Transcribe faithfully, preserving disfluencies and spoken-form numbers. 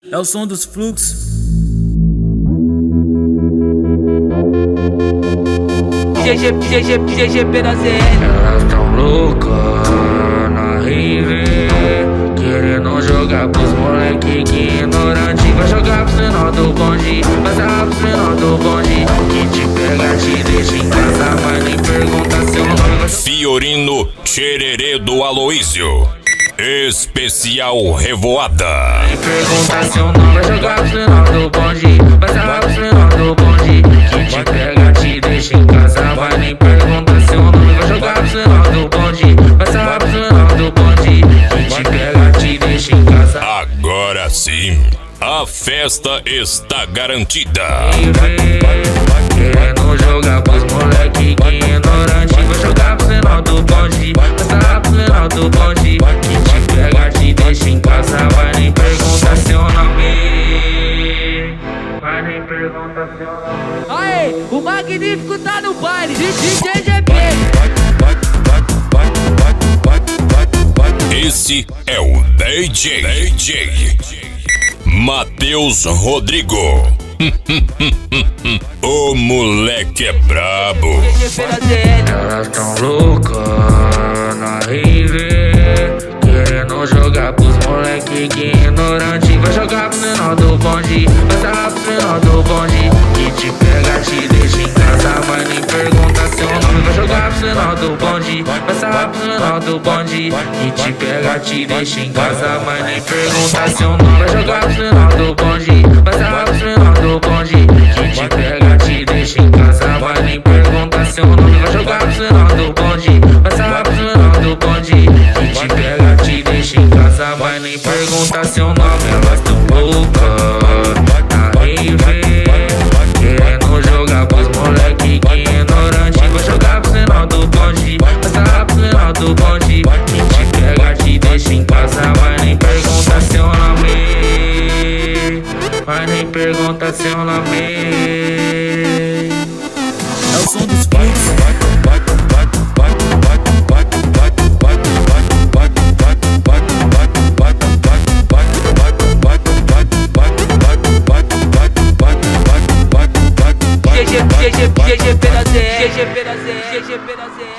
É o som dos fluxos. G G, G G, G G P da Z L. Elas tão loucas na rave, querendo jogar pros moleque que ignorante. Vai jogar pro sinal do bonde, vai sarrar pro sinal do bonde. Que te pega, te deixa em casa, mas nem pergunta seu nome. Fiorino Tchererê do Aloísio, especial Revoada. Nem pergunta seu nome, vai jogar pro sinal do bonde, vai sarrar pro sinal do bonde. Que te pega, te deixa em casa, mas nem pergunta seu nome. Vai jogar pro sinal do bonde, vai sarrar pro sinal do bonde. Que te pega, te deixa em casa. Agora sim, a festa está garantida. Querendo jogar pros moleque que ignorante. Vai jogar pro sinal do bonde, vai sarrar pro sinal do bonde. Que te pega, te deixa em casa, vai nem pergunta seu nome. Vai nem pergunta seu nome. Aê, o Magnífico tá no baile de G G P. Esse é o D J, D J Matheus Rodrigo. O moleque é brabo. G G P da Z L. Elas tão loucas na rave, querendo jogar pros moleque que ignorante. Vai jogar pro sinal do bonde, vai sarrar pro sinal do bonde. Que te pega, te deixa em casa, mas nem pergunta seu nome. Vai jogar pro sinal do bonde, vai sarrar pro sinal do bonde. Que te pega, te deixa em casa, mas nem pergunta seu nome. Vai jogar pro sinal do bonde, vai sarrar pro sinal do bonde. Que te pega, te deixa em casa, mas nem pergunta seu nome. Vai jogar pro sinal do bonde, vai sarrar pro sinal do bonde. Que te pega, te deixa em casa, mas nem pergunta seu nome. Elas tão loucas na rave, querendo jogar pros moleque que ignorante. Vai jogar pro sinal do bonde, vai sarrar pro sinal do bonde. Que te pega, te deixa em casa, mas nem pergunta seu nome. Mas nem pergunta seu nome. É o som dos fluxos. G G, G G, G G P da Z L. G G P da Z L. G G P da Z L.